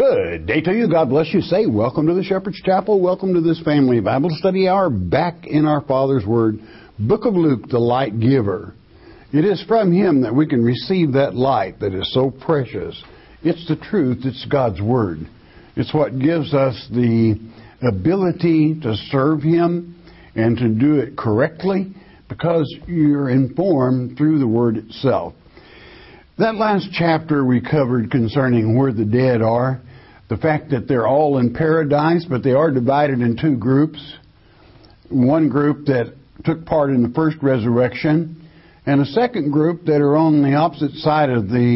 Good day to you. God bless you. Say, welcome to the Shepherd's Chapel. Welcome to this family Bible study hour back in our Father's Word. Book of Luke, the light giver. It is from Him that we can receive that light that is so precious. It's the truth. It's God's Word. It's what gives us the ability to serve Him and to do it correctly because you're informed through the Word itself. That last chapter we covered concerning where the dead are, the fact that they're all in paradise, but they are divided in two groups. One group that took part in the first resurrection, and a second group that are on the opposite side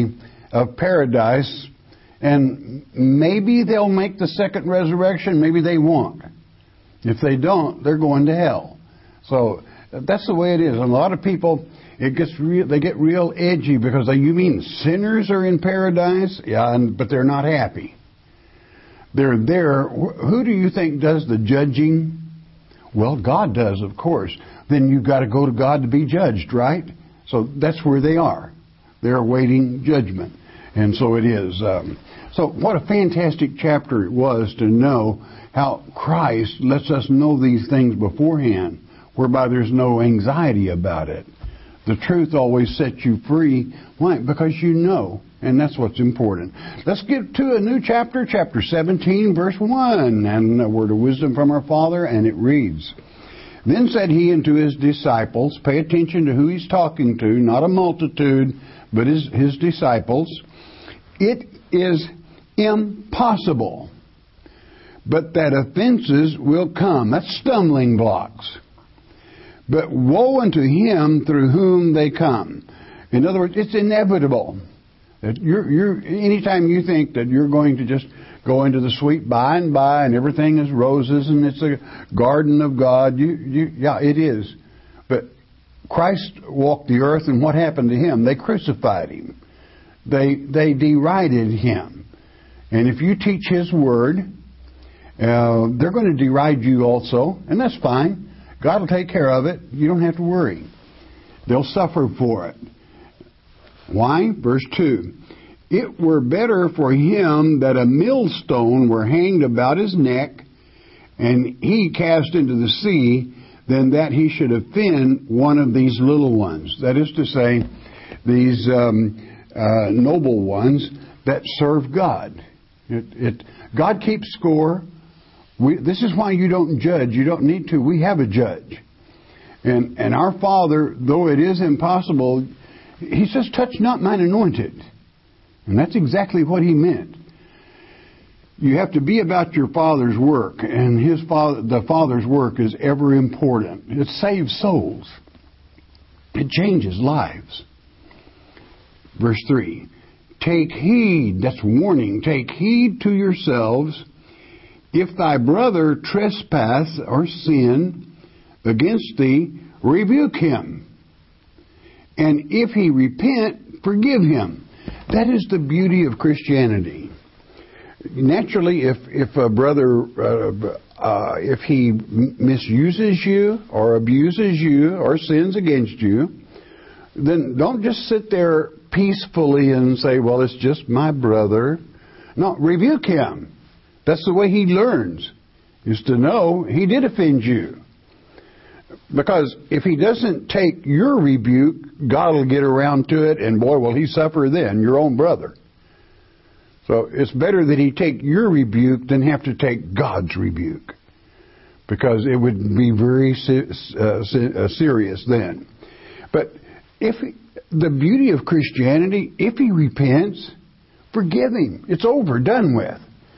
of paradise, and maybe they'll make the second resurrection, maybe they won't. If they don't, they're going to hell. So that's the way it is. A lot of people, they get real edgy because you mean sinners are in paradise? Yeah, but they're not happy. They're there. Who do you think does the judging? Well, God does, of course. Then you've got to go to God to be judged, right? So that's where they are. They're awaiting judgment. And so it is. So what a fantastic chapter it was to know how Christ lets us know these things beforehand, whereby there's no anxiety about it. The truth always sets you free. Why? Because you know. And that's what's important. Let's get to a new chapter, chapter 17, verse 1. And a word of wisdom from our Father, and it reads, Then said he unto his disciples, pay attention to who he's talking to, not a multitude, but his disciples. It is impossible, but that offenses will come. That's stumbling blocks. But woe unto him through whom they come. In other words, it's inevitable. That anytime you think that you're going to just go into the sweet by and by and everything is roses and it's a garden of God, yeah, it is. But Christ walked the earth, and what happened to him? They crucified him. They derided him. And if you teach his word, they're going to deride you also, and that's fine. God will take care of it. You don't have to worry. They'll suffer for it. Why? Verse 2. It were better for him that a millstone were hanged about his neck, and he cast into the sea, than that he should offend one of these little ones. That is to say, these noble ones that serve God. God keeps score. This is why you don't judge. You don't need to. We have a judge. And our Father, though it is impossible, He says, touch not mine anointed. And that's exactly what He meant. You have to be about your Father's work. And the Father's work is ever important. It saves souls. It changes lives. Verse 3. Take heed, that's warning, take heed to yourselves. If thy brother trespass or sin against thee, rebuke him. And if he repent, forgive him. That is the beauty of Christianity. Naturally, if a brother, if he misuses you or abuses you or sins against you, then don't just sit there peacefully and say, well, it's just my brother. No, rebuke him. That's the way he learns, is to know he did offend you. Because if he doesn't take your rebuke, God will get around to it, and boy, will he suffer then, your own brother. So it's better that he take your rebuke than have to take God's rebuke. Because it would be very serious then. But the beauty of Christianity, if he repents, forgive him. It's over, done with.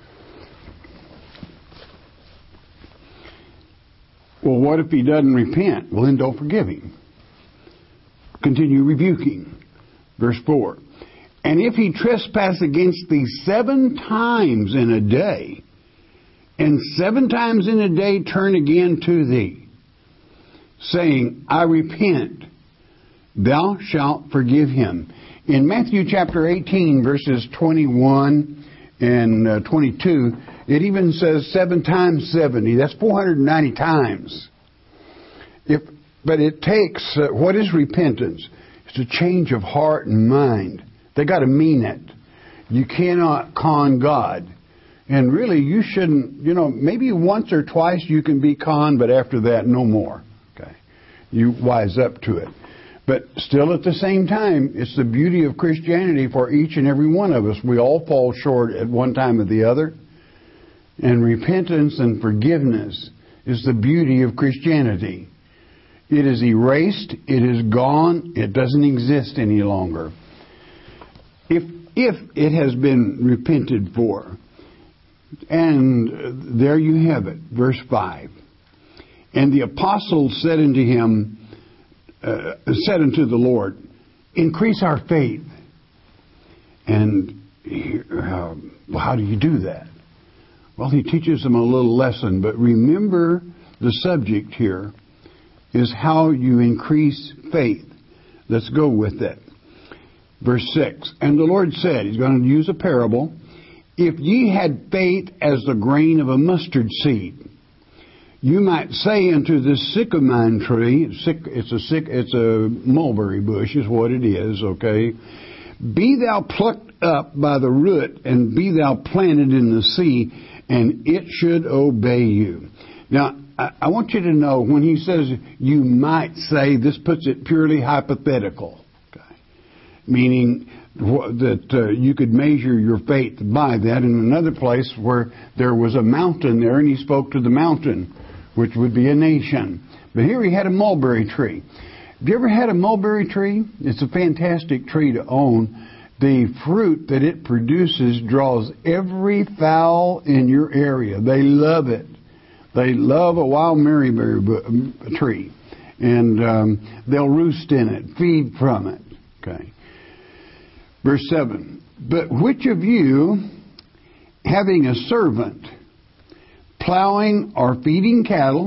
Well, what if he doesn't repent? Well, then don't forgive him. Continue rebuking. Verse 4. And if he trespass against thee 7 times in a day, and 7 times in a day turn again to thee, saying, I repent, thou shalt forgive him. In Matthew chapter 18, verses 21 and 22, it even says 7 times 70. That's 490 times. But it takes, what is repentance? It's a change of heart and mind. They got to mean it. You cannot con God. And really, you shouldn't, maybe once or twice you can be conned, but after that, no more. Okay. You wise up to it. But still at the same time, it's the beauty of Christianity for each and every one of us. We all fall short at one time or the other. And repentance and forgiveness is the beauty of Christianity. It is erased. It is gone. It doesn't exist any longer. If it has been repented for, and there you have it, verse 5. And the apostles said unto him, said unto the Lord, increase our faith. And how do you do that? Well, he teaches them a little lesson, but remember the subject here is how you increase faith. Let's go with that. Verse 6, and the Lord said, he's going to use a parable, if ye had faith as the grain of a mustard seed, you might say unto this sycamore tree, it's a mulberry bush is what it is, okay? Be thou plucked up by the root, and be thou planted in the sea, and it should obey you. Now, I want you to know, when he says you might say, this puts it purely hypothetical. Okay? Meaning that you could measure your faith by that. In another place where there was a mountain there, and he spoke to the mountain, which would be a nation. But here he had a mulberry tree. Have you ever had a mulberry tree? It's a fantastic tree to own. The fruit that it produces draws every fowl in your area. They love it. They love a wild maryberry tree. And they'll roost in it, feed from it. Okay. Verse 7. But which of you, having a servant, plowing or feeding cattle,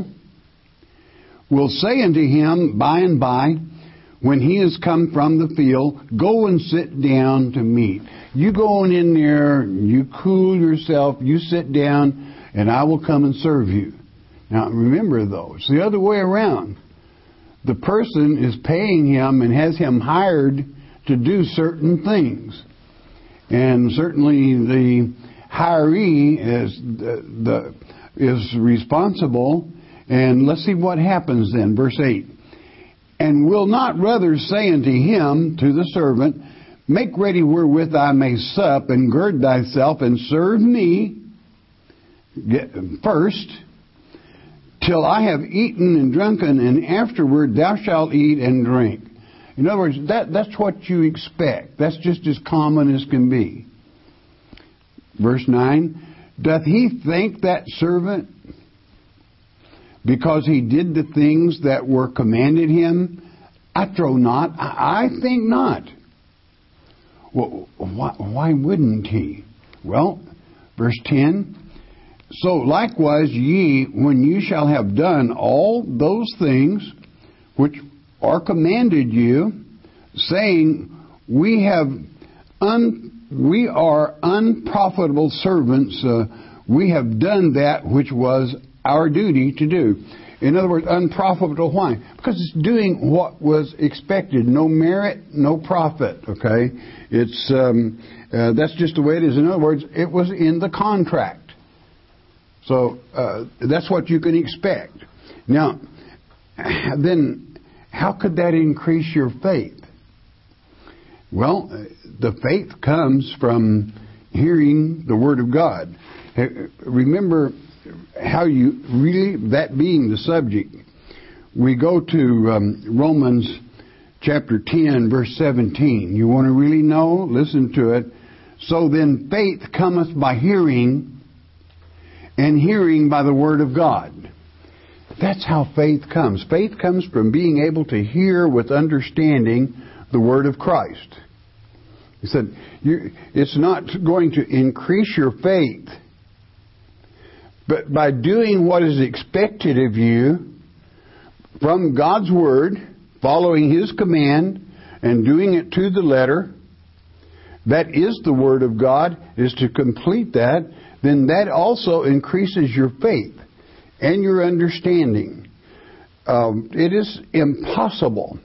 will say unto him by and by, when he is come from the field, go and sit down to meat. You go on in there, you cool yourself, you sit down, and I will come and serve you. Now remember though, it's the other way around. The person is paying him and has him hired to do certain things. And certainly the hiree is responsible. And let's see what happens then. Verse 8. And will not rather say unto him, to the servant, make ready wherewith I may sup, and gird thyself, and serve me first, till I have eaten and drunken, and afterward thou shalt eat and drink. In other words, that's what you expect. That's just as common as can be. Verse 9. Doth he think that servant, because he did the things that were commanded him? I trow not. I think not. Well, why wouldn't he? Well, verse 10. So likewise ye, when you shall have done all those things which are commanded you, saying, we are unprofitable servants, we have done that which was our duty to do. In other words, unprofitable. Why? Because it's doing what was expected. No merit, no profit. Okay, it's that's just the way it is. In other words, it was in the contract. So that's what you can expect. Now, then, how could that increase your faith? Well, the faith comes from hearing the Word of God. Remember how you really, that being the subject, we go to Romans chapter 10, verse 17. You want to really know? Listen to it. So then faith cometh by hearing, and hearing by the Word of God. That's how faith comes. Faith comes from being able to hear with understanding the Word of Christ. He said, it's not going to increase your faith, but by doing what is expected of you from God's Word, following His command, and doing it to the letter, that is the Word of God, is to complete that, then that also increases your faith and your understanding. It is impossible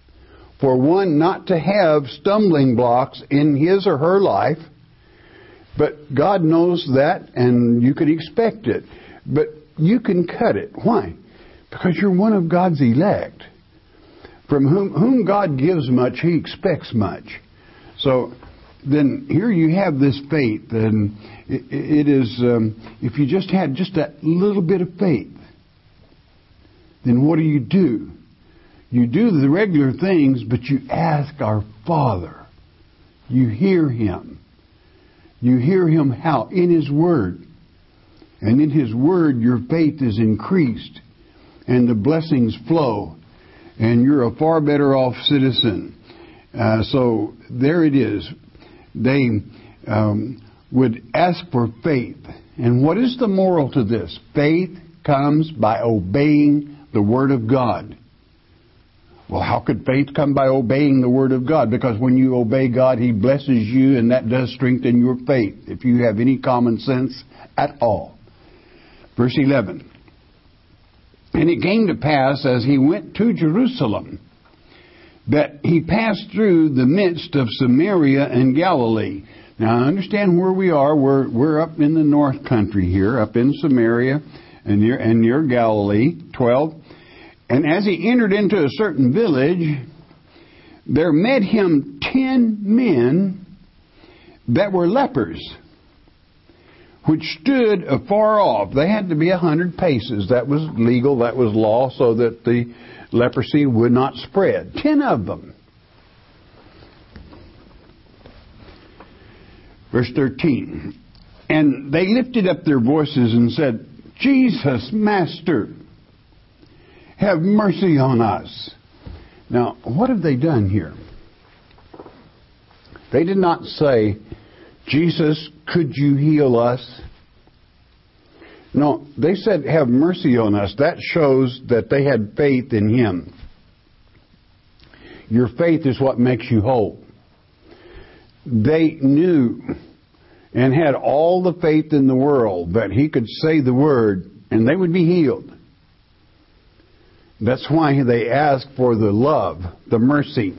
for one not to have stumbling blocks in his or her life But God knows that, and you could expect it. But you can cut it. Why? Because you're one of God's elect. From whom God gives much, He expects much. So then here you have this faith, and it is, if you just had just that little bit of faith, then what do? You do the regular things, but you ask our Father. You hear Him. You hear Him how? In His Word. And in His Word, your faith is increased, and the blessings flow, and you're a far better off citizen. So there it is. They would ask for faith. And what is the moral to this? Faith comes by obeying the Word of God. Well, how could faith come by obeying the Word of God? Because when you obey God, He blesses you, and that does strengthen your faith, if you have any common sense at all. Verse 11. And it came to pass, as he went to Jerusalem, that he passed through the midst of Samaria and Galilee. Now, understand where we are. We're up in the north country here, up in Samaria and near Galilee. 12. And as he entered into a certain village, there met him 10 men that were lepers, which stood afar off. They had to be 100 paces. That was legal, that was law, so that the leprosy would not spread. 10 of them. Verse 13. And they lifted up their voices and said, Jesus, Master, have mercy on us. Now, what have they done here? They did not say, Jesus, could you heal us? No, they said, have mercy on us. That shows that they had faith in Him. Your faith is what makes you whole. They knew and had all the faith in the world that He could say the word and they would be healed. That's why they asked for the love, the mercy.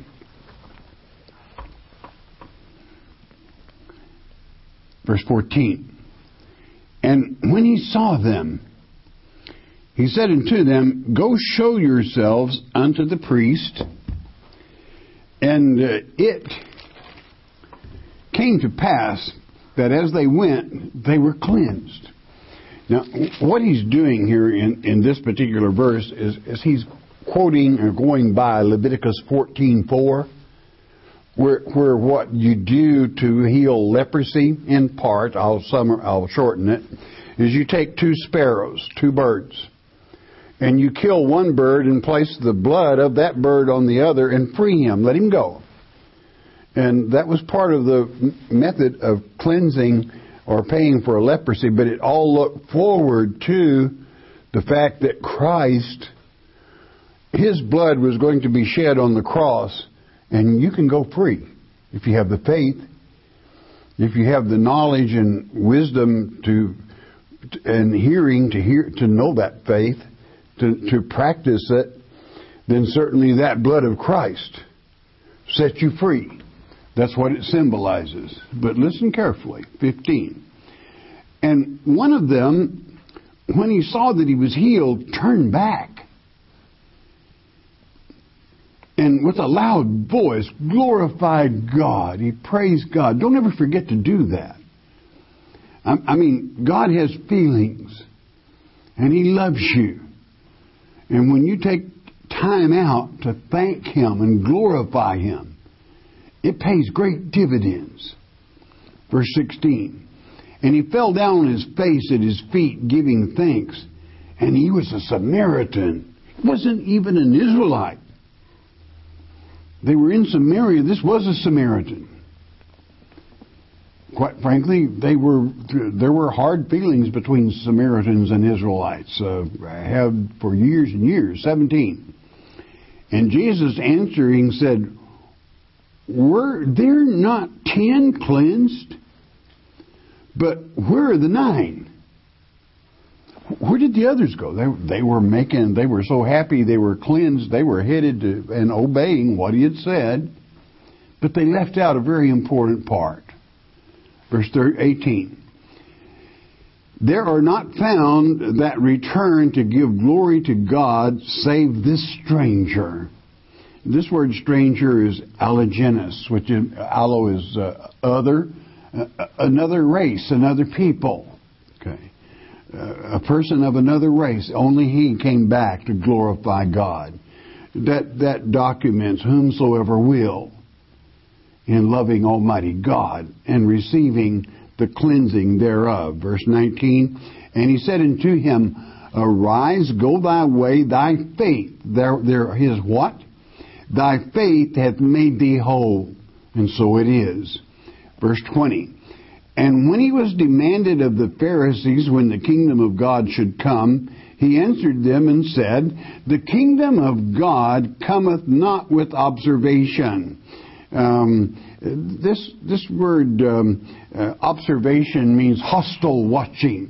Verse 14. And when He saw them, He said unto them, Go show yourselves unto the priest. And it came to pass that as they went, they were cleansed. Now, what He's doing here in this particular verse is He's quoting or going by Leviticus 14:4. Where what you do to heal leprosy, in part, I'll shorten it, is you take 2 sparrows, 2 birds, and you kill one bird and place the blood of that bird on the other and free him, let him go. And that was part of the method of cleansing or paying for a leprosy, but it all looked forward to the fact that Christ, His blood was going to be shed on the cross. And you can go free if you have the faith, if you have the knowledge and wisdom and hearing to know that faith, to practice it. Then certainly that blood of Christ sets you free. That's what it symbolizes. But listen carefully. 15. And one of them, when he saw that he was healed, turned back. And with a loud voice, glorified God. He praised God. Don't ever forget to do that. I mean, God has feelings. And He loves you. And when you take time out to thank Him and glorify Him, it pays great dividends. Verse 16. And he fell down on his face at His feet, giving thanks. And he was a Samaritan. He wasn't even an Israelite. They were in Samaria. This was a Samaritan. Quite frankly, there were hard feelings between Samaritans and Israelites. Had for years and years. 17. And Jesus answering said, Were there not 10 cleansed? But where are the 9? Where did the others go? They were so happy they were cleansed. They were headed to and obeying what He had said. But they left out a very important part. Verse 18. There are not found that return to give glory to God save this stranger. This word stranger is allogenes, which is, allo is other, another race, another people. Okay. A person of another race. Only he came back to glorify God. That documents whomsoever will in loving Almighty God and receiving the cleansing thereof. Verse 19, and he said unto him, arise, go thy way, thy faith. His what? Thy faith hath made thee whole. And so it is. Verse 20, and when he was demanded of the Pharisees when the kingdom of God should come, he answered them and said, the kingdom of God cometh not with observation. This word observation means hostile watching.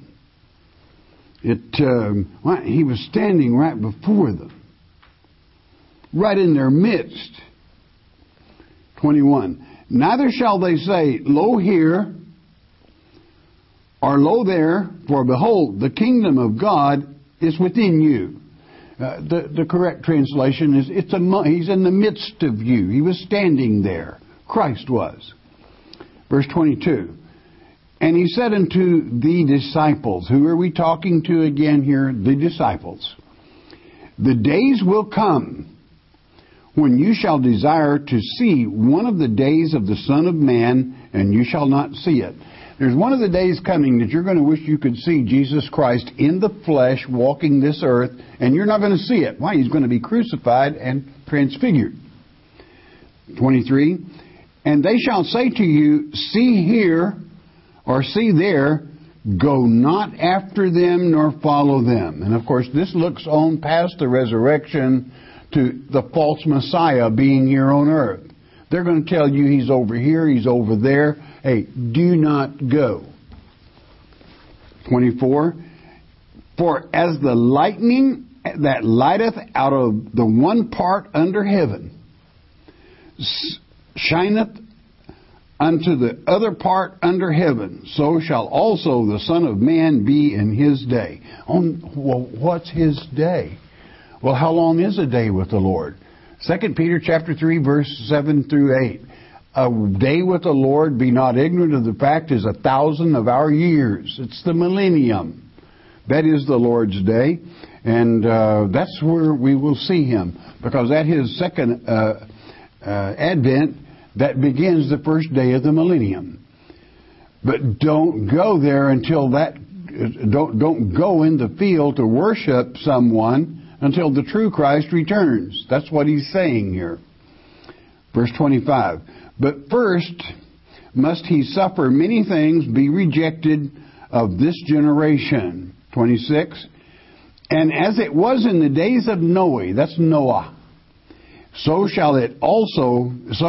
He was standing right before them, right in their midst. 21. Neither shall they say, lo here, or lo there, for behold, the kingdom of God is within you. The correct translation is, he's in the midst of you. He was standing there. Christ was. Verse 22. And he said unto the disciples, who are we talking to again here? The disciples. The days will come when you shall desire to see one of the days of the Son of Man, and you shall not see it. There's one of the days coming that you're going to wish you could see Jesus Christ in the flesh walking this earth, and you're not going to see it. Why? He's going to be crucified and transfigured. 23. And they shall say to you, see here, or see there, go not after them nor follow them. And of course, this looks on past the resurrection to the false Messiah being here on earth. They're going to tell you he's over here, he's over there. Hey, do not go. 24. For as the lightning that lighteth out of the one part under heaven shineth unto the other part under heaven, so shall also the Son of Man be in his day. Well, what's his day? Well, how long is a day with the Lord? 2 Peter chapter 3, verse 7 through 8. A day with the Lord, be not ignorant of the fact, is 1,000 of our years. It's the millennium. That is the Lord's day. And that's where we will see him. Because at his second advent, that begins the first day of the millennium. But don't go there until that. Don't go in the field to worship someone until the true Christ returns. That's what he's saying here. Verse 25. But first must he suffer many things, be rejected of this generation. 26. And as it was in the days of Noah, that's Noah, so shall it also,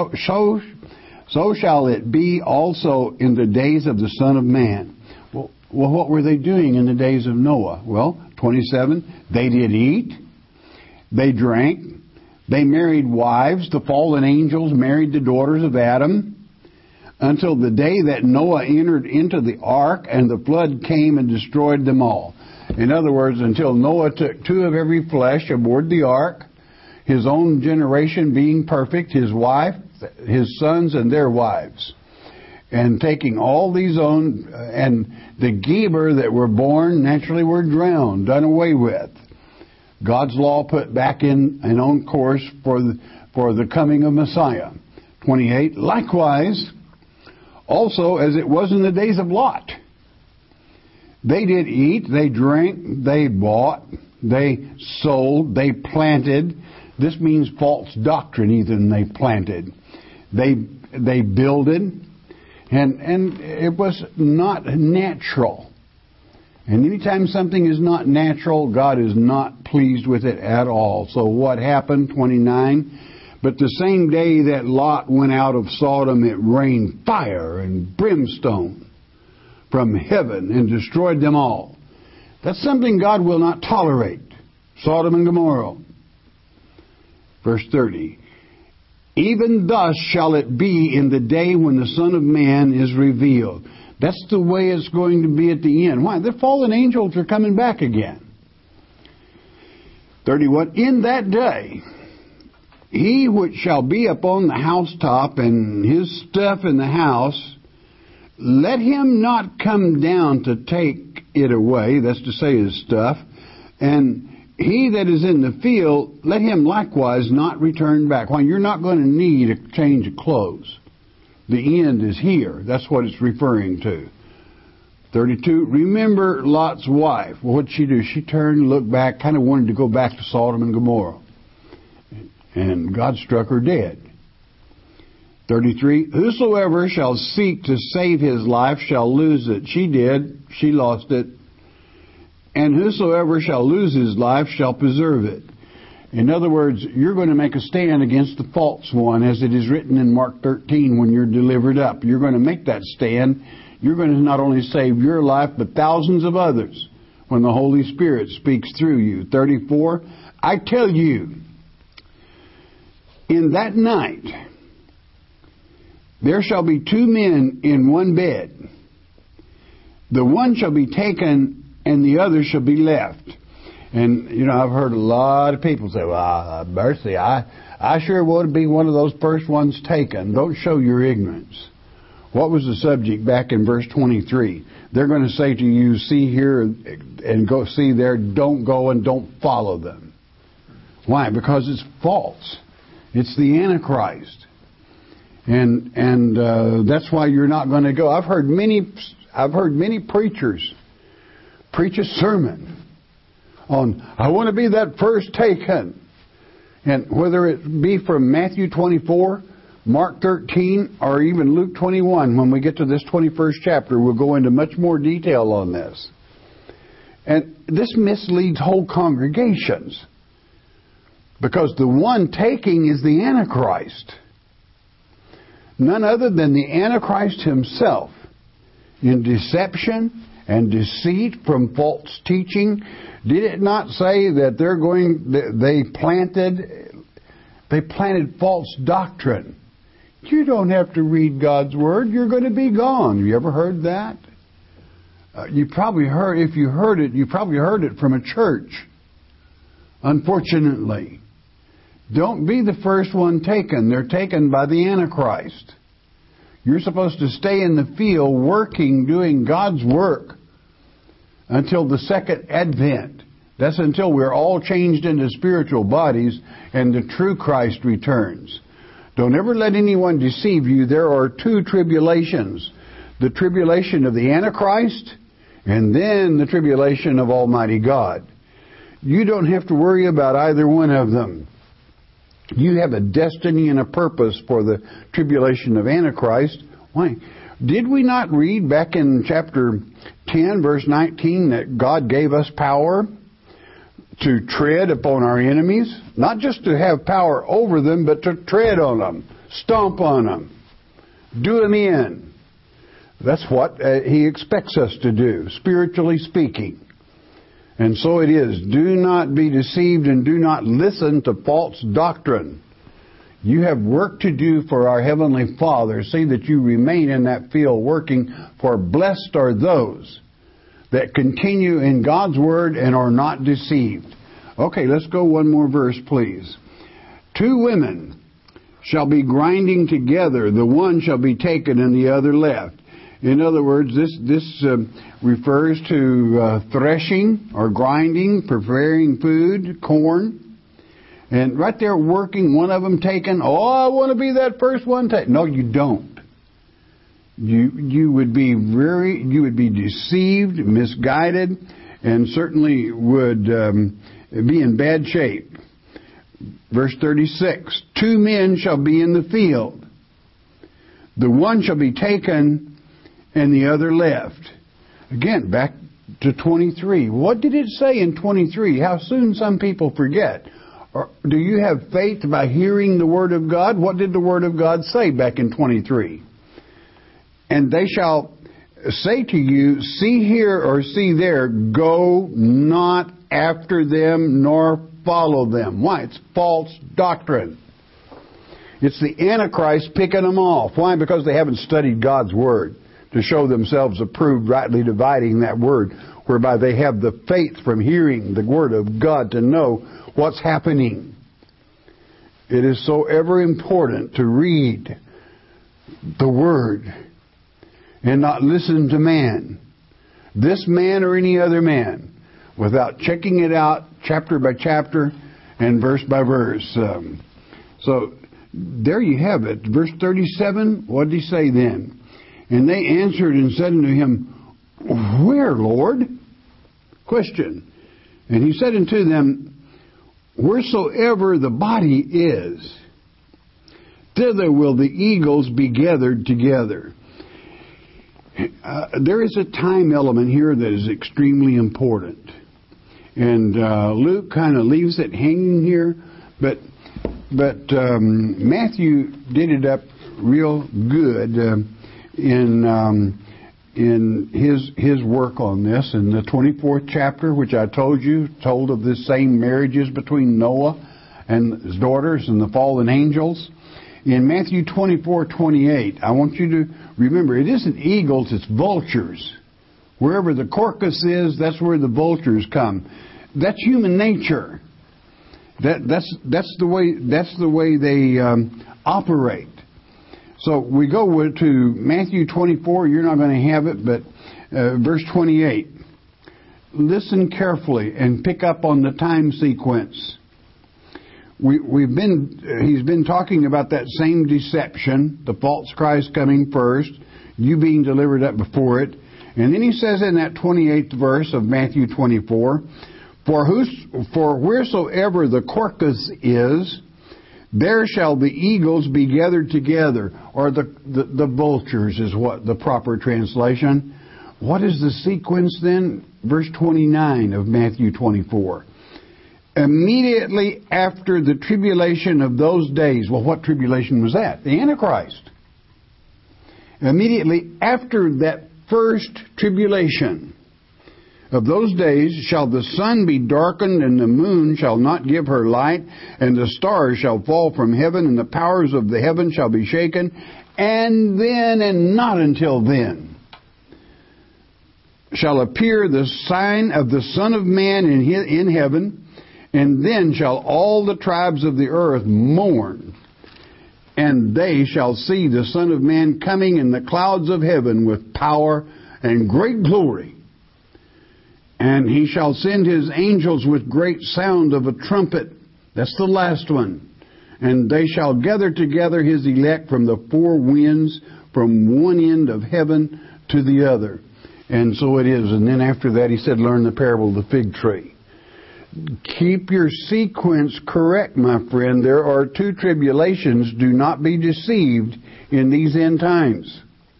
so shall it be also in the days of the Son of Man. Well, what were they doing in the days of Noah? Well, 27, they did eat, they drank, they married wives. The fallen angels married the daughters of Adam until the day that Noah entered into the ark and the flood came and destroyed them all. In other words, until Noah took 2 of every flesh aboard the ark, his own generation being perfect, his wife, his sons, and their wives. And taking all these on, and the Geber that were born naturally were drowned, done away with. God's law put back in and on course for the coming of Messiah. 28. Likewise, also as it was in the days of Lot. They did eat, they drank, they bought, they sold, they planted. This means false doctrine, even they planted. They builded, and it was not natural. And anytime something is not natural, God is not pleased with it at all. So what happened? 29. But the same day that Lot went out of Sodom, it rained fire and brimstone from heaven and destroyed them all. That's something God will not tolerate. Sodom and Gomorrah. Verse 30. Even thus shall it be in the day when the Son of Man is revealed. That's the way it's going to be at the end. Why? The fallen angels are coming back again. 31. In that day, he which shall be upon the housetop and his stuff in the house, let him not come down to take it away, that's to say his stuff, and he that is in the field, let him likewise not return back. Why? You're not going to need a change of clothes. The end is here. That's what it's referring to. 32, remember Lot's wife. Well, what did she do? She turned, looked back, kind of wanted to go back to Sodom and Gomorrah. And God struck her dead. 33, whosoever shall seek to save his life shall lose it. She did. She lost it. And whosoever shall lose his life shall preserve it. In other words, you're going to make a stand against the false one, as it is written in Mark 13 when you're delivered up. You're going to make that stand. You're going to not only save your life, but thousands of others when the Holy Spirit speaks through you. 34, I tell you, in that night there shall be two men in one bed. The one shall be taken and the other shall be left. And, you know, I've heard a lot of people say, well, mercy, I sure want to be one of those first ones taken. Don't show your ignorance. What was the subject back in verse 23? They're going to say to you, see here and go see there, don't go and don't follow them. Why? Because it's false. It's the Antichrist. And that's why you're not going to go. I've heard many preachers preach a sermon on, I want to be that first taken. And whether it be from Matthew 24, Mark 13, or even Luke 21, when we get to this 21st chapter, we'll go into much more detail on this. And this misleads whole congregations, because the one taking is the Antichrist. None other than the Antichrist himself, in deception and deceit from false teaching. Did it not say that they planted false doctrine? You don't have to read God's Word. You're going to be gone. Have you ever heard that? You probably heard, if you heard it, you probably heard it from a church. Unfortunately. Don't be the first one taken. They're taken by the Antichrist. You're supposed to stay in the field working, doing God's work until the second advent. That's until we're all changed into spiritual bodies and the true Christ returns. Don't ever let anyone deceive you. There are two tribulations. The tribulation of the Antichrist and then the tribulation of Almighty God. You don't have to worry about either one of them. You have a destiny and a purpose for the tribulation of Antichrist. Why? Did we not read back in chapter 10, verse 19, that God gave us power to tread upon our enemies? Not just to have power over them, but to tread on them, stomp on them, do them in. That's what He expects us to do, spiritually speaking. And so it is. Do not be deceived and do not listen to false doctrine. You have work to do for our Heavenly Father. See that you remain in that field working, for blessed are those that continue in God's Word and are not deceived. Okay, let's go one more verse, please. Two women shall be grinding together. The one shall be taken and the other left. In other words, this refers to threshing or grinding, preparing food, corn. And right there working, one of them taken. Oh, I want to be that first one taken. No, you don't. You would be deceived, misguided, and certainly would be in bad shape. Verse 36, two men shall be in the field. The one shall be taken and the other left. Again, back to 23. What did it say in 23? How soon some people forget. Or do you have faith by hearing the Word of God? What did the Word of God say back in 23? And they shall say to you, see here or see there, go not after them nor follow them. Why? It's false doctrine. It's the Antichrist picking them off. Why? Because they haven't studied God's Word to show themselves approved, rightly dividing that Word, whereby they have the faith from hearing the Word of God to know what's happening. It is so ever important to read the Word and not listen to man, this man or any other man, without checking it out chapter by chapter and verse by verse. So there you have it. Verse 37, what did he say then? And they answered and said unto him, Where, Lord? Question. And he said unto them, Wheresoever the body is, thither will the eagles be gathered together. There is a time element here that is extremely important. And Luke kind of leaves it hanging here, but Matthew did it up real good in his work on this. In the 24th chapter, which I told of the same marriages between Noah and his daughters and the fallen angels. In Matthew 24:28, I want you to remember, it isn't eagles, it's vultures. Wherever the carcass is, that's where the vultures come. That's human nature. That's the way they operate. So we go to Matthew 24. You're not going to have it, but verse 28. Listen carefully and pick up on the time sequence. He's been talking about that same deception, the false Christ coming first, you being delivered up before it. And then he says in that 28th verse of Matthew 24, For wheresoever the carcass is, there shall the eagles be gathered together. Or the vultures is what the proper translation. What is the sequence then? Verse 29 of Matthew 24. Immediately after the tribulation of those days. Well, what tribulation was that? The Antichrist. Immediately after that first tribulation of those days shall the sun be darkened, and the moon shall not give her light, and the stars shall fall from heaven, and the powers of the heaven shall be shaken. And then, and not until then, shall appear the sign of the Son of Man in heaven. And then shall all the tribes of the earth mourn, and they shall see the Son of Man coming in the clouds of heaven with power and great glory. And he shall send his angels with great sound of a trumpet. That's the last one. And they shall gather together his elect from the four winds, from one end of heaven to the other. And so it is. And then after that he said, learn the parable of the fig tree. Keep your sequence correct, my friend. There are two tribulations. Do not be deceived in these end times.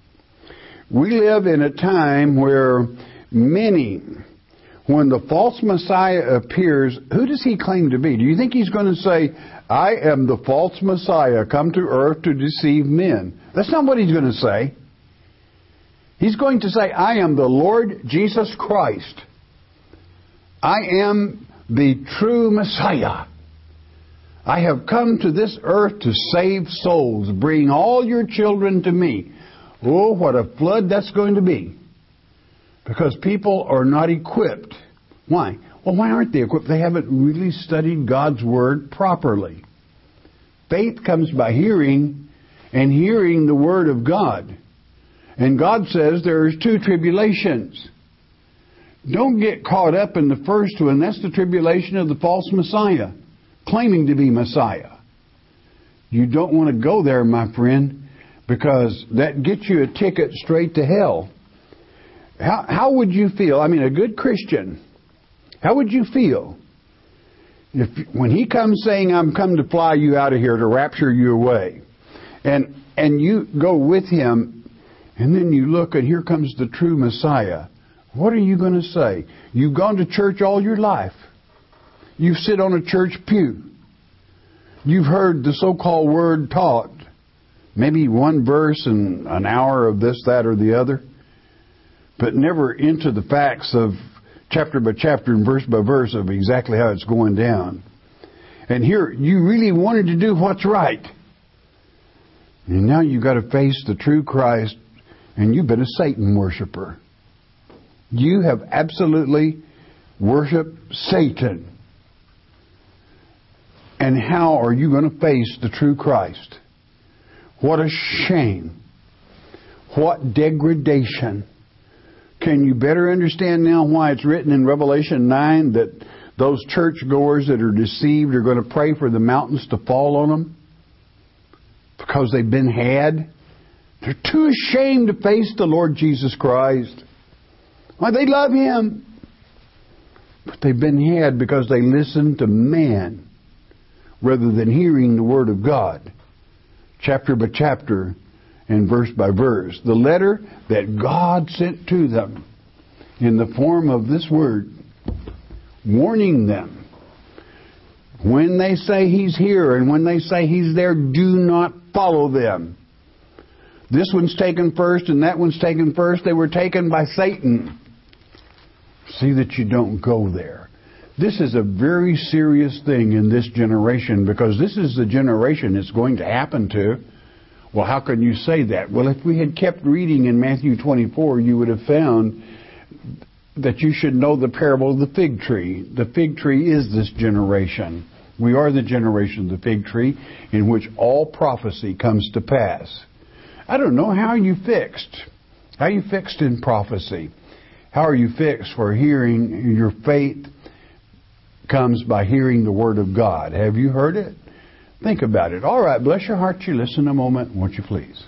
We live in a time where many, when the false Messiah appears, who does he claim to be? Do you think he's going to say, I am the false Messiah come to earth to deceive men? That's not what he's going to say. He's going to say, I am the Lord Jesus Christ. I am the true Messiah. I have come to this earth to save souls. Bring all your children to me. Oh, what a flood that's going to be. Because people are not equipped. Why? Well, why aren't they equipped? They haven't really studied God's Word properly. Faith comes by hearing, and hearing the Word of God. And God says there is two tribulations. Don't get caught up in the first one. That's the tribulation of the false Messiah, claiming to be Messiah. You don't want to go there, my friend, because that gets you a ticket straight to hell. How would you feel? I mean, a good Christian, how would you feel if when he comes saying, I'm come to fly you out of here, to rapture you away, and you go with him, and then you look and here comes the true Messiah? What are you going to say? You've gone to church all your life. You sit on a church pew. You've heard the so-called Word taught. Maybe one verse and an hour of this, that, or the other. But never into the facts of chapter by chapter and verse by verse of exactly how it's going down. And here, you really wanted to do what's right. And now you've got to face the true Christ, and you've been a Satan worshiper. You have absolutely worshiped Satan. And how are you going to face the true Christ? What a shame. What degradation. Can you better understand now why it's written in Revelation 9 that those churchgoers that are deceived are going to pray for the mountains to fall on them? Because they've been had. They're too ashamed to face the Lord Jesus Christ. Why, they love Him. But they've been had because they listened to man rather than hearing the Word of God. Chapter by chapter and verse by verse. The letter that God sent to them in the form of this Word, warning them. When they say He's here and when they say He's there, do not follow them. This one's taken first and that one's taken first. They were taken by Satan. See that you don't go there. This is a very serious thing in this generation, because this is the generation it's going to happen to. Well, how can you say that? Well, if we had kept reading in Matthew 24, you would have found that you should know the parable of the fig tree. The fig tree is this generation. We are the generation of the fig tree in which all prophecy comes to pass. I don't know how you fixed. How you fixed in prophecy? How are you fixed for hearing? Your faith comes by hearing the Word of God. Have you heard it? Think about it. All right, bless your heart. You listen a moment, won't you please?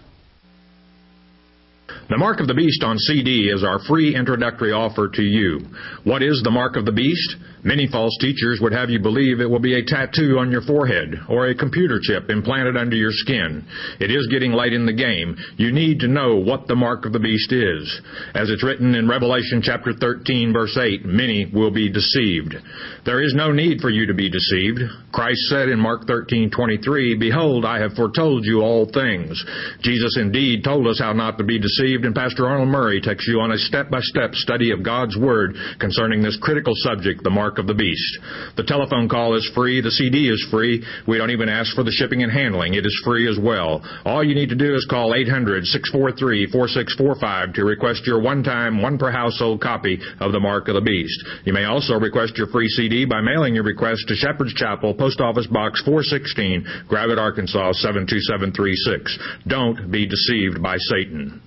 The Mark of the Beast on CD is our free introductory offer to you. What is the Mark of the Beast? Many false teachers would have you believe it will be a tattoo on your forehead or a computer chip implanted under your skin. It is getting late in the game. You need to know what the Mark of the Beast is. As it's written in Revelation chapter 13, verse 8, many will be deceived. There is no need for you to be deceived. Christ said in Mark 13:23, "Behold, I have foretold you all things." Jesus indeed told us how not to be deceived, and Pastor Arnold Murray takes you on a step-by-step study of God's Word concerning this critical subject, the Mark of the Beast. The telephone call is free. The CD is free. We don't even ask for the shipping and handling. It is free as well. All you need to do is call 800-643-4645 to request your one-time, one-per-household copy of the Mark of the Beast. You may also request your free CD by mailing your request to Shepherd's Chapel, Post Office Box 416, Gravette, Arkansas 72736. Don't be deceived by Satan.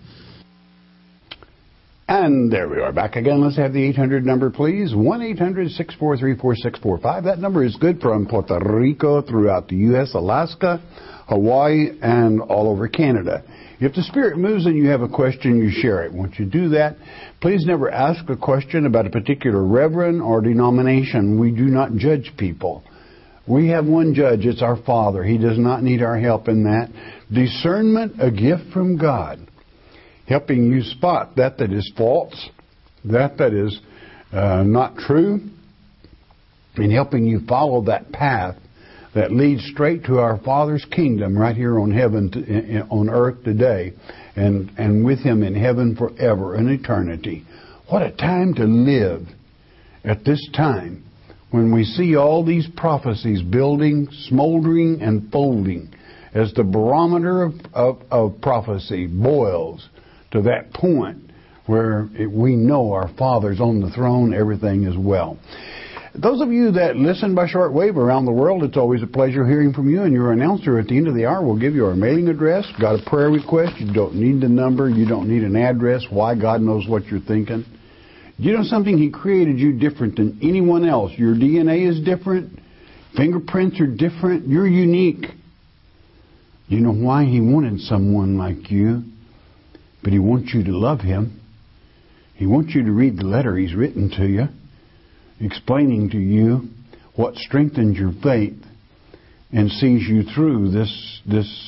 And there we are, back again. Let's have the 800 number, please. 1-800-643-4645. That number is good from Puerto Rico, throughout the U.S., Alaska, Hawaii, and all over Canada. If the Spirit moves and you have a question, you share it. Once you do that, please never ask a question about a particular reverend or denomination. We do not judge people. We have one judge. It's our Father. He does not need our help in that. Discernment, a gift from God, helping you spot that is false, that is not true, and helping you follow that path that leads straight to our Father's kingdom right here on heaven, on earth today, and with Him in heaven forever, in eternity. What a time to live at this time, when we see all these prophecies building, smoldering, and folding, as the barometer of prophecy boils to that point where we know our Father's on the throne, everything is well. Those of you that listen by shortwave around the world, it's always a pleasure hearing from you, and your announcer at the end of the hour will give you our mailing address. Got a prayer request? You don't need the number. You don't need an address. Why? God knows what you're thinking. You know something? He created you different than anyone else. Your DNA is different. Fingerprints are different. You're unique. You know why He wanted someone like you? But He wants you to love Him. He wants you to read the letter He's written to you, explaining to you what strengthens your faith and sees you through this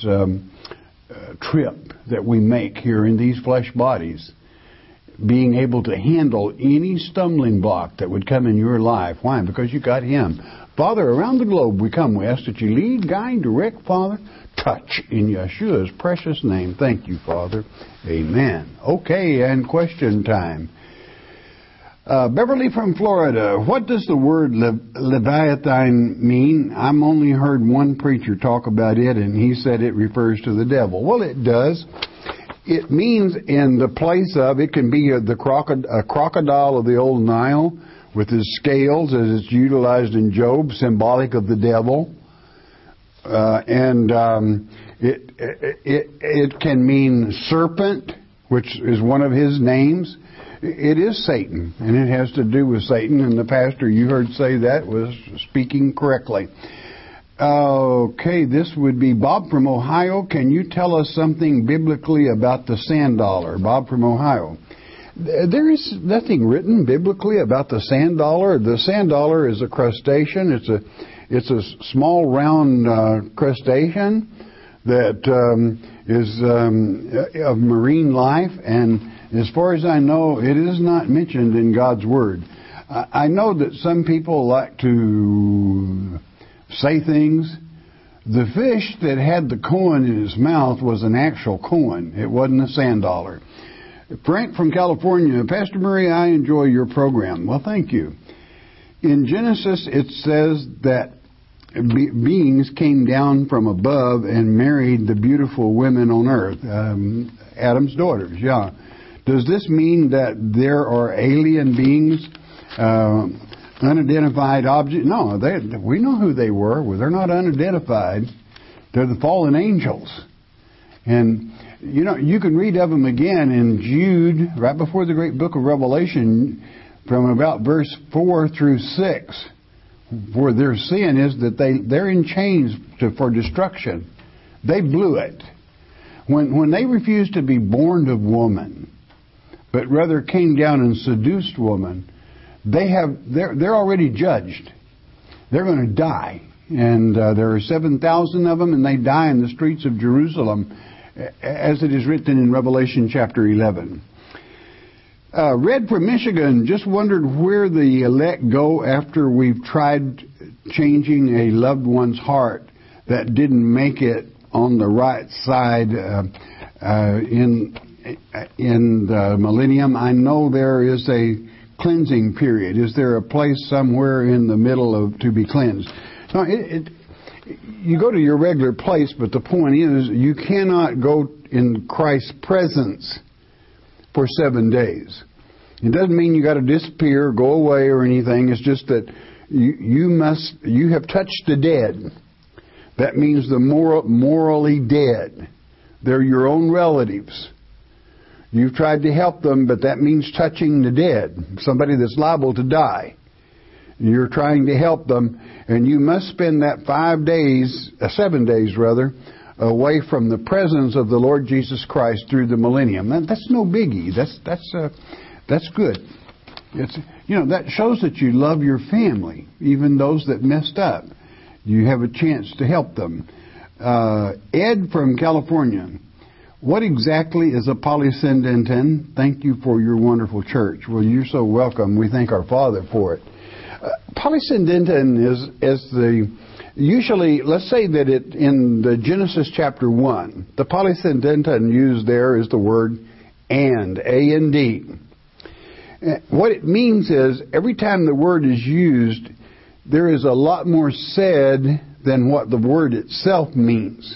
trip that we make here in these flesh bodies, being able to handle any stumbling block that would come in your life. Why? Because you got Him. Father, around the globe we come. We ask that you lead, guide, direct, Father, touch in Yeshua's precious name. Thank you, Father. Amen. Okay, and question time. Beverly from Florida. What does the word Leviathan mean? I'm only heard one preacher talk about it, and he said it refers to the devil. Well, it does. It means in the place of, it can be a crocodile of the old Nile with his scales, as it's utilized in Job, symbolic of the devil. It can mean serpent, which is one of his names. It is Satan, and it has to do with Satan, and the pastor you heard say that was speaking correctly. Okay, this would be Bob from Ohio. Can you tell us something biblically about the sand dollar? Bob from Ohio. There is nothing written biblically about the sand dollar. The sand dollar is a crustacean. It's a small, round crustacean that is of marine life, and as far as I know, it is not mentioned in God's Word. I know that some people like to say things. The fish that had the coin in his mouth was an actual coin. It wasn't a sand dollar. Frank from California. Pastor Murray, I enjoy your program. Well, thank you. In Genesis, it says that beings came down from above and married the beautiful women on earth, Adam's daughters. Yeah. Does this mean that there are alien beings, unidentified objects? No, we know who they were. Well, they're not unidentified. They're the fallen angels. And, you can read of them again in Jude, right before the great book of Revelation, from about verse 4 through 6, where their sin is that they're in chains for destruction. They blew it. When they refused to be born of woman, but rather came down and seduced woman, they're already judged. They're going to die. And there are 7,000 of them, and they die in the streets of Jerusalem, as it is written in Revelation chapter 11. Red from Michigan just wondered where the elect go after we've tried changing a loved one's heart that didn't make it on the right side in the millennium. I know there is a cleansing period. Is there a place somewhere in the middle to be cleansed? No, you go to your regular place, but the point is you cannot go in Christ's presence for 7 days. It doesn't mean you got to disappear, go away, or anything. It's just that you have touched the dead. That means the morally dead. They're your own relatives. You've tried to help them, but that means touching the dead, somebody that's liable to die. You're trying to help them, and you must spend that 7 days rather, away from the presence of the Lord Jesus Christ through the millennium. That's no biggie. That's good. That shows that you love your family, even those that messed up. You have a chance to help them. Ed from California. What exactly is a polysyndeton? Thank you for your wonderful church. Well, you're so welcome. We thank our Father for it. Polysyndeton is usually, let's say that in the Genesis chapter 1, the polysyndeton used there is the word and, A-N-D. What it means is every time the word is used, there is a lot more said than what the word itself means.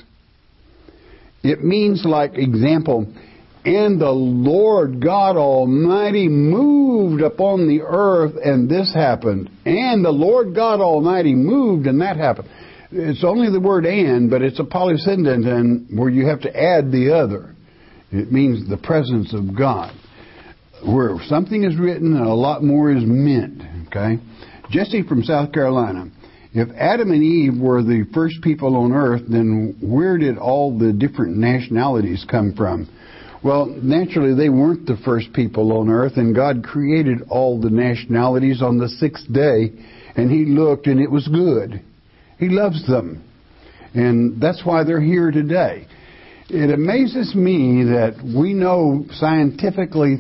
It means, like, example, and the Lord God Almighty moved upon the earth and this happened. And the Lord God Almighty moved and that happened. It's only the word and, but it's a polysyndeton where you have to add the other. It means the presence of God. Where something is written and a lot more is meant. Okay? Jesse from South Carolina. If Adam and Eve were the first people on earth, then where did all the different nationalities come from? Well, naturally, they weren't the first people on earth, and God created all the nationalities on the sixth day, and He looked, and it was good. He loves them, and that's why they're here today. It amazes me that we know scientifically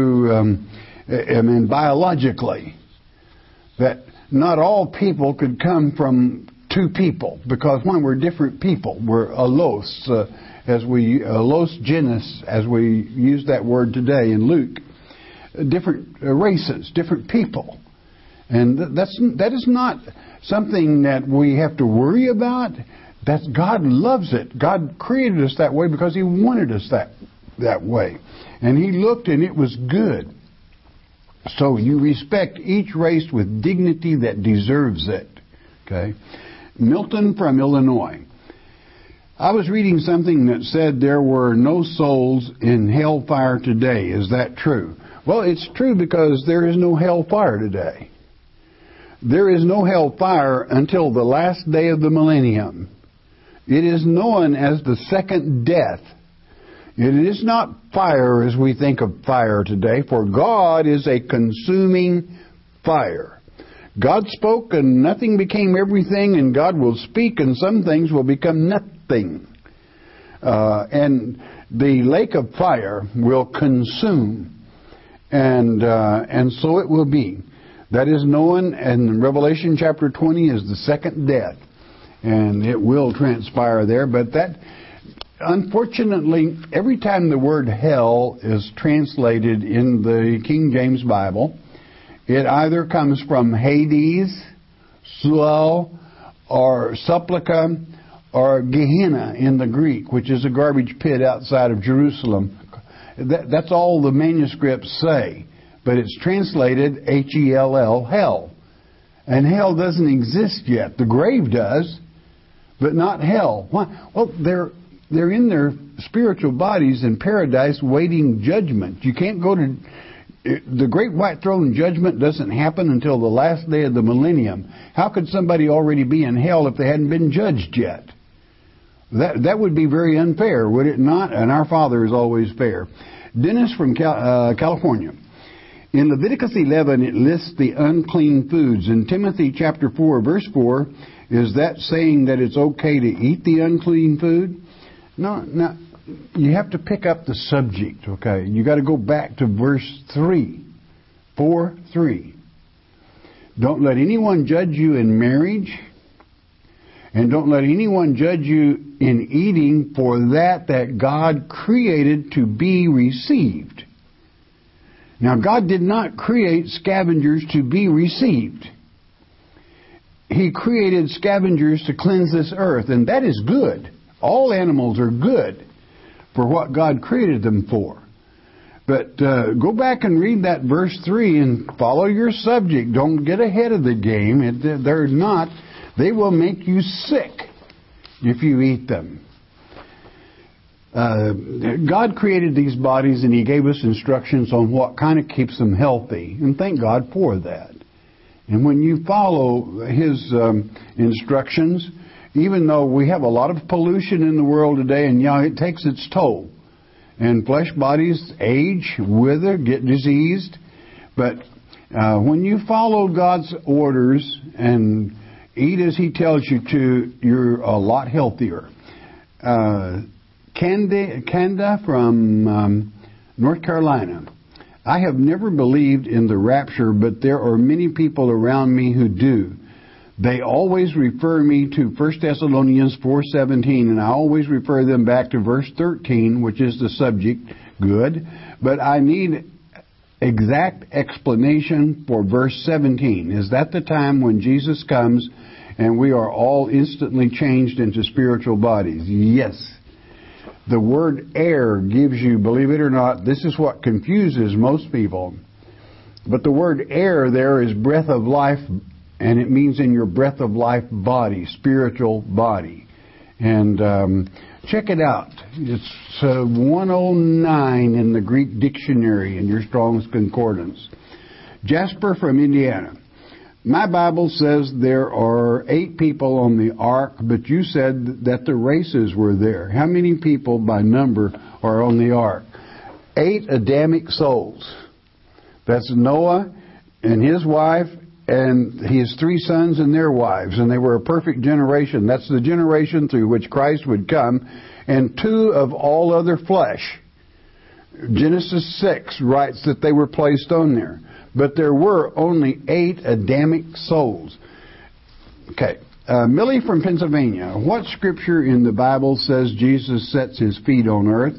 biologically, that not all people could come from two people, because one, we're different people. We're allos, allos genus, as we use that word today in Luke. different races, different people. And that is not something that we have to worry about. That's God loves it. God created us that way because He wanted us that way. And He looked and it was good. So you respect each race with dignity that deserves it. Okay? Milton from Illinois. I was reading something that said there were no souls in hellfire today. Is that true? Well, it's true because there is no hellfire today. There is no hellfire until the last day of the millennium. It is known as the second death. It is not fire as we think of fire today, for God is a consuming fire. God spoke and nothing became everything, and God will speak and some things will become nothing. And the lake of fire will consume, and so it will be. That is known in Revelation chapter 20 as the second death, and it will transpire there. But that, unfortunately, every time the word hell is translated in the King James Bible, it either comes from Hades, Sheol, or Supplica, or Gehenna in the Greek, which is a garbage pit outside of Jerusalem. That's all the manuscripts say. But it's translated H-E-L-L, hell. And hell doesn't exist yet. The grave does, but not hell. Why? Well, they're in their spiritual bodies in paradise waiting judgment. You can't go to... The great white throne judgment doesn't happen until the last day of the millennium. How could somebody already be in hell if they hadn't been judged yet? That would be very unfair, would it not? And our Father is always fair. Dennis from California. In Leviticus 11, it lists the unclean foods. In Timothy chapter 4, verse 4, is that saying that it's okay to eat the unclean food? No, you have to pick up the subject, okay? You got to go back to verse 3. 4:3. Don't let anyone judge you in marriage, and don't let anyone judge you in eating for that God created to be received. Now, God did not create scavengers to be received. He created scavengers to cleanse this earth, and that is good. All animals are good for what God created them for. But go back and read that verse 3 and follow your subject. Don't get ahead of the game. They're not. They will make you sick if you eat them. God created these bodies and He gave us instructions on what kind of keeps them healthy. And thank God for that. And when you follow His instructions, even though we have a lot of pollution in the world today, and it takes its toll. And flesh bodies age, wither, get diseased. But when you follow God's orders and eat as He tells you to, you're a lot healthier. Kanda from North Carolina. I have never believed in the rapture, but there are many people around me who do. They always refer me to 1 Thessalonians 4:17, and I always refer them back to verse 13, which is the subject. Good. But I need exact explanation for verse 17. Is that the time when Jesus comes and we are all instantly changed into spiritual bodies? Yes. The word air gives you, believe it or not, this is what confuses most people. But the word air there is breath of life, and it means in your breath of life body, spiritual body. And check it out. It's 109 in the Greek dictionary in your Strong's Concordance. Jasper from Indiana. My Bible says there are 8 people on the ark, but you said that the races were there. How many people by number are on the ark? 8 Adamic souls. That's Noah and his wife and his 3 sons and their wives, and they were a perfect generation. That's the generation through which Christ would come, and 2 of all other flesh. Genesis 6 writes that they were placed on there. But there were only 8 Adamic souls. Okay. Millie from Pennsylvania. What scripture in the Bible says Jesus sets His feet on earth?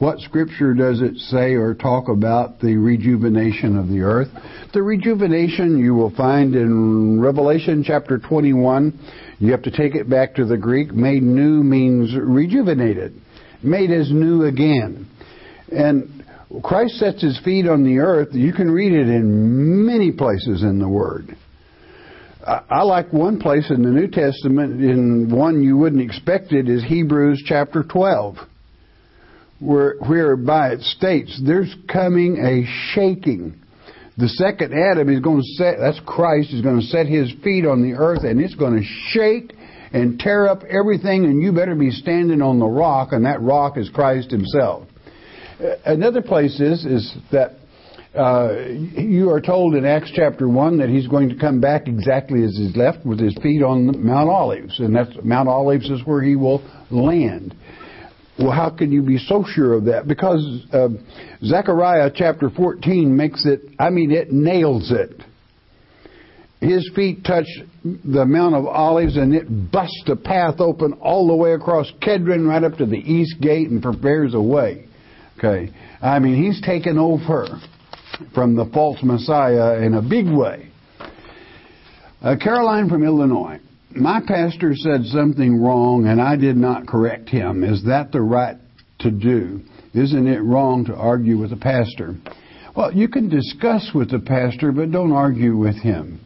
what Scripture does it say or talk about the rejuvenation of the earth? The rejuvenation you will find in Revelation chapter 21. You have to take it back to the Greek. Made new means rejuvenated, made as new again. And Christ sets His feet on the earth. You can read it in many places in the Word. I like one place in the New Testament, in one you wouldn't expect it, is Hebrews chapter 12, whereby it states there's coming a shaking. The second Adam is going to set, that's Christ, is going to set His feet on the earth, and it's going to shake and tear up everything, and you better be standing on the rock, and that rock is Christ Himself. Another place is that you are told in Acts chapter 1 that He's going to come back exactly as He's left, with His feet on Mount Olives. And that's Mount Olives is where He will land. Well, how can you be so sure of that? Because Zechariah chapter 14 makes it, it nails it. His feet touch the Mount of Olives, and it busts a path open all the way across Kedron right up to the east gate and prepares a way. Okay. He's taken over from the false Messiah in a big way. Caroline from Illinois. My pastor said something wrong and I did not correct him. Is that the right to do? Isn't it wrong to argue with the pastor? Well, you can discuss with the pastor, but don't argue with him.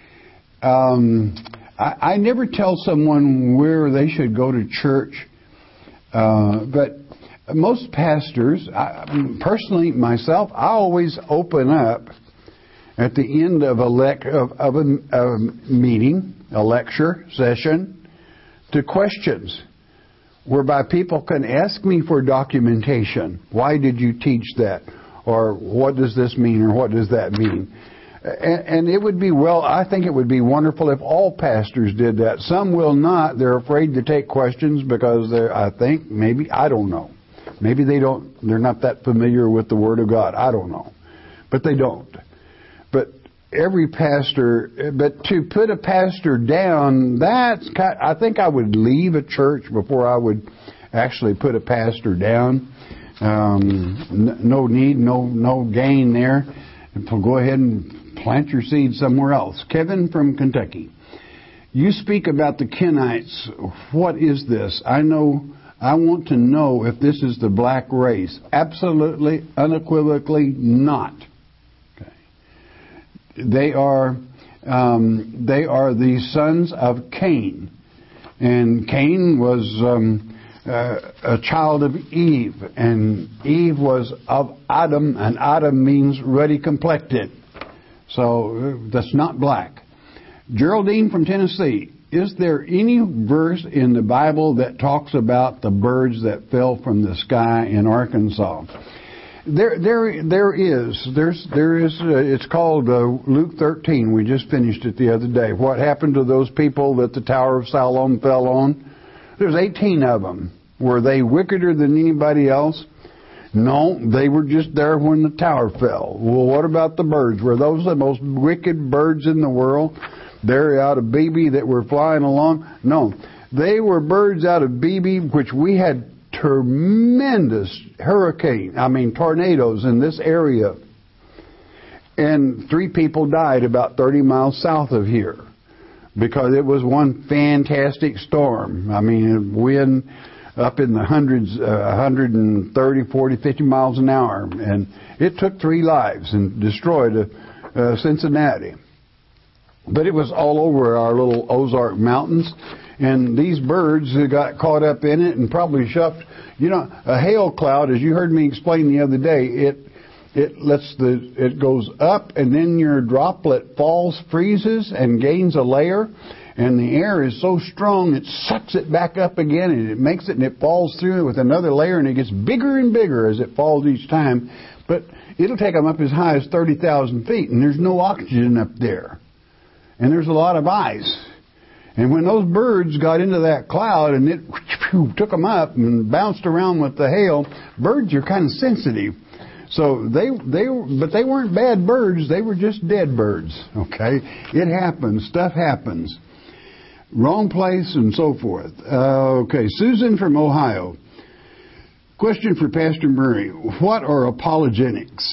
I never tell someone where they should go to church, but most pastors, personally myself, I always open up at the end of a meeting, a lecture session, to questions whereby people can ask me for documentation. Why did you teach that? Or what does this mean? Or what does that mean? And it would be, I think it would be wonderful if all pastors did that. Some will not. They're afraid to take questions because I don't know. Maybe they're not that familiar with the Word of God. I don't know. But they don't. But to put a pastor down, I think I would leave a church before I would actually put a pastor down. No need, no gain there. Go ahead and plant your seed somewhere else. Kevin from Kentucky. You speak about the Kenites. What is this? I want to know if this is the black race. Absolutely, unequivocally not. Okay. They are the sons of Cain. And Cain was a child of Eve. And Eve was of Adam, and Adam means ruddy complected. So that's not black. Geraldine from Tennessee. Is there any verse in the Bible that talks about the birds that fell from the sky in Arkansas? There is. It's called Luke 13. We just finished it the other day. What happened to those people that the Tower of Siloam fell on? There's 18 of them. Were they wickeder than anybody else? No, they were just there when the tower fell. Well, what about the birds? Were those the most wicked birds in the world? They're out of BB that were flying along? No. They were birds out of BB, which we had tremendous tornadoes in this area. And 3 people died about 30 miles south of here because it was one fantastic storm. Wind up in the hundreds, 130, 40, 50 miles an hour. And it took 3 lives and destroyed Cincinnati. But it was all over our little Ozark Mountains. And these birds got caught up in it and probably shoved. A hail cloud, as you heard me explain the other day, it goes up and then your droplet falls, freezes, and gains a layer. And the air is so strong, it sucks it back up again, and it makes it, and it falls through it with another layer, and it gets bigger and bigger as it falls each time. But it'll take them up as high as 30,000 feet, and there's no oxygen up there. And there's a lot of ice. And when those birds got into that cloud and it took them up and bounced around with the hail, birds are kind of sensitive. So they weren't bad birds. They were just dead birds. Okay? It happens. Stuff happens. Wrong place and so forth. Okay. Susan from Ohio. Question for Pastor Murray. What are apologetics?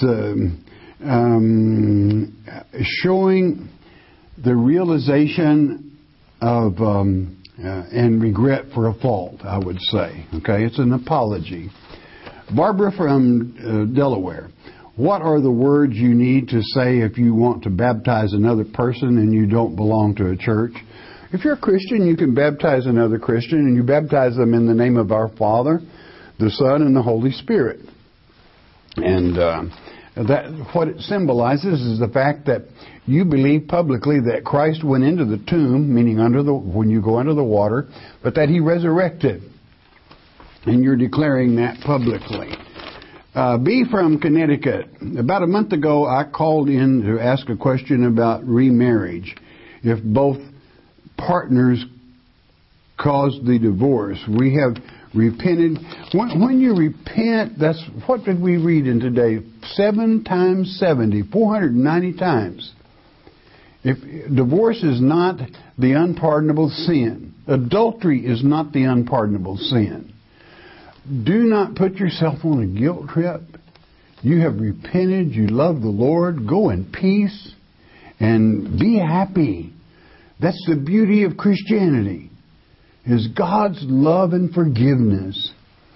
Showing the realization of and regret for a fault, I would say. Okay, it's an apology. Barbara from Delaware. What are the words you need to say if you want to baptize another person and you don't belong to a church? If you're a Christian, you can baptize another Christian, and you baptize them in the name of our Father, the Son, and the Holy Spirit. And that what it symbolizes is the fact that you believe publicly that Christ went into the tomb, meaning when you go under the water, but that He resurrected. And you're declaring that publicly. B from Connecticut. About a month ago, I called in to ask a question about remarriage. If both partners caused the divorce, we have repented. When you repent, that's what did we read in today? 7 times 70, 490 times. If divorce is not the unpardonable sin, adultery is not the unpardonable sin. Do not put yourself on a guilt trip. You have repented. You love the Lord. Go in peace and be happy. That's the beauty of Christianity, is God's love and forgiveness.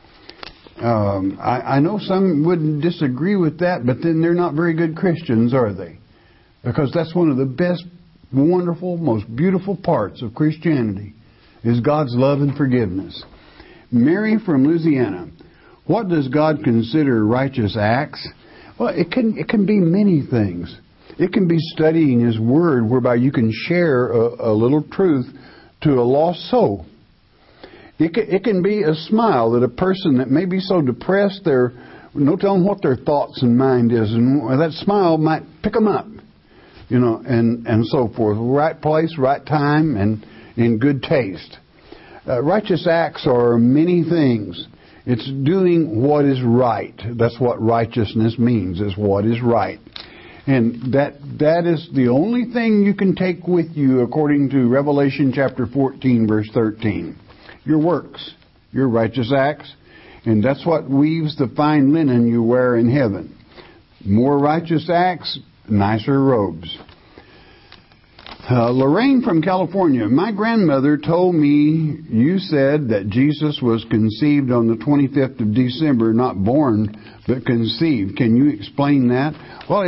I know some wouldn't disagree with that, but then they're not very good Christians, are they? Because that's one of the best, wonderful, most beautiful parts of Christianity, is God's love and forgiveness. Mary from Louisiana. What does God consider righteous acts? Well, it can be many things. It can be studying His Word, whereby you can share a little truth to a lost soul. It can be a smile that a person that may be so depressed, they're no telling what their thoughts and mind is, and that smile might pick them up, and so forth. Right place, right time, and in good taste. Righteous acts are many things. It's doing what is right. That's what righteousness means, is what is right. And that is the only thing you can take with you according to Revelation chapter 14, verse 13. Your works, your righteous acts, and that's what weaves the fine linen you wear in heaven. More righteous acts, nicer robes. Lorraine from California. My grandmother told me you said that Jesus was conceived on the 25th of December, not born, but conceived. Can you explain that? Well,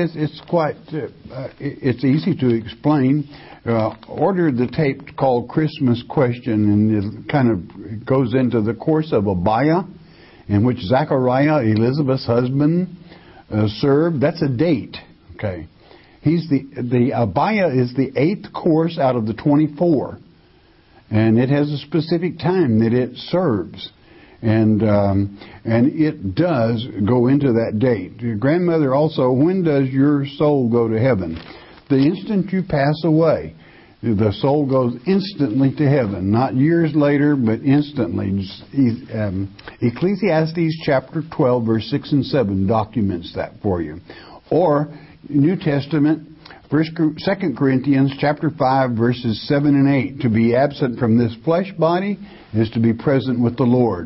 it's easy to explain. Ordered the tape called Christmas Question, and it kind of goes into the course of Abia, in which Zechariah, Elizabeth's husband, served. That's a date. Okay. The Abaya is the 8th course out of the 24, and it has a specific time that it serves, and it does go into that date. Your grandmother also, when does your soul go to heaven? The instant you pass away, the soul goes instantly to heaven, not years later, but instantly. Ecclesiastes chapter 12, verse 6 and 7 documents that for you. Or New Testament, 2 Corinthians chapter 5, verses 7 and 8. To be absent from this flesh body is to be present with the Lord.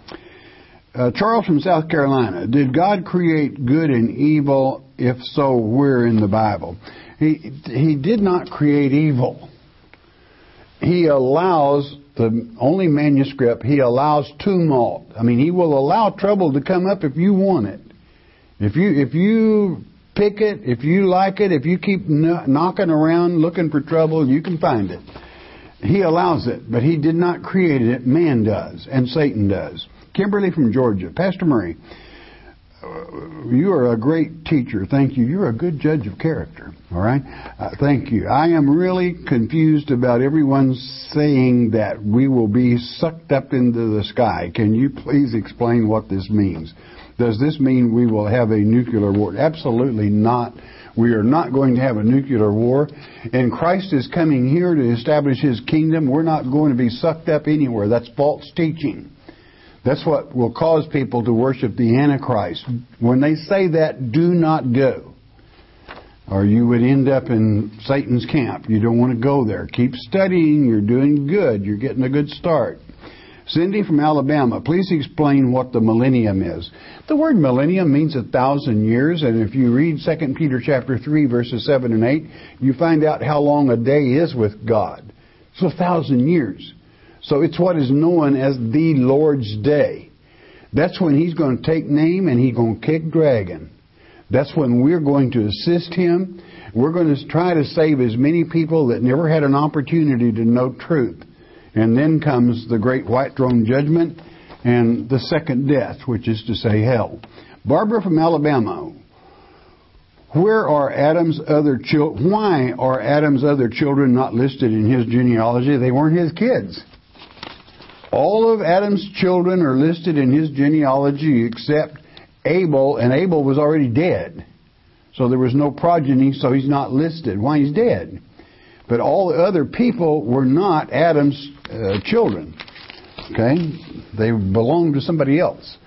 Charles from South Carolina. Did God create good and evil? If so, where in the Bible? He did not create evil. He allows, the only manuscript, He allows tumult. I mean, He will allow trouble to come up if you want it. If you pick it, if you like it, if you keep knocking around looking for trouble, you can find it. He allows it, but He did not create it. Man does, and Satan does. Kimberly from Georgia. Pastor Murray, you are a great teacher. Thank you. You're a good judge of character. All right? Thank you. I am really confused about everyone saying that we will be sucked up into the sky. Can you please explain what this means? Does this mean we will have a nuclear war? Absolutely not. We are not going to have a nuclear war. And Christ is coming here to establish His kingdom. We're not going to be sucked up anywhere. That's false teaching. That's what will cause people to worship the Antichrist. When they say that, do not go, or you would end up in Satan's camp. You don't want to go there. Keep studying. You're doing good. You're getting a good start. Cindy from Alabama, please explain what the millennium is. The word millennium means 1,000 years, and if you read 2 Peter chapter 3, verses 7 and 8, you find out how long a day is with God. It's 1,000 years. So it's what is known as the Lord's Day. That's when He's going to take name and He's going to kick dragon. That's when we're going to assist Him. We're going to try to save as many people that never had an opportunity to know truth. And then comes the great white throne judgment and the second death, which is to say hell. Barbara from Alabama, why are Adam's other children not listed in his genealogy? They weren't his kids. All of Adam's children are listed in his genealogy except Abel, and Abel was already dead. So there was no progeny, so he's not listed. Why? He's dead. But all the other people were not Adam's children. Okay? They belonged to somebody else.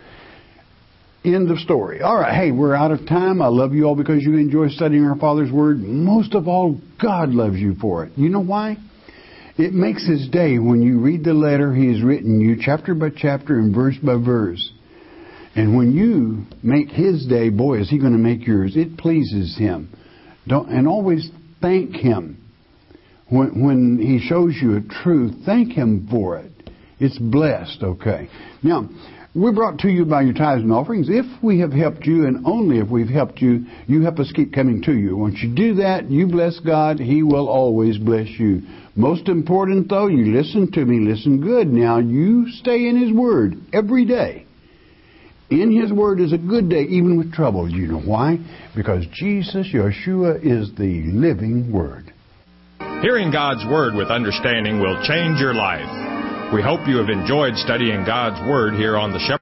End of story. All right, hey, we're out of time. I love you all because you enjoy studying our Father's Word. Most of all, God loves you for it. You know why? It makes His day when you read the letter He has written you, chapter by chapter and verse by verse. And when you make His day, boy, is He going to make yours. It pleases Him. And always thank Him. When He shows you a truth, thank Him for it. It's blessed, okay? Now, we're brought to you by your tithes and offerings. If we have helped you, and only if we've helped you, you help us keep coming to you. Once you do that, you bless God. He will always bless you. Most important, though, you listen to me. Listen good. Now, you stay in His Word every day. In His Word is a good day, even with trouble. You know why? Because Jesus, Yeshua, is the living Word. Hearing God's Word with understanding will change your life. We hope you have enjoyed studying God's Word here on the Shepherd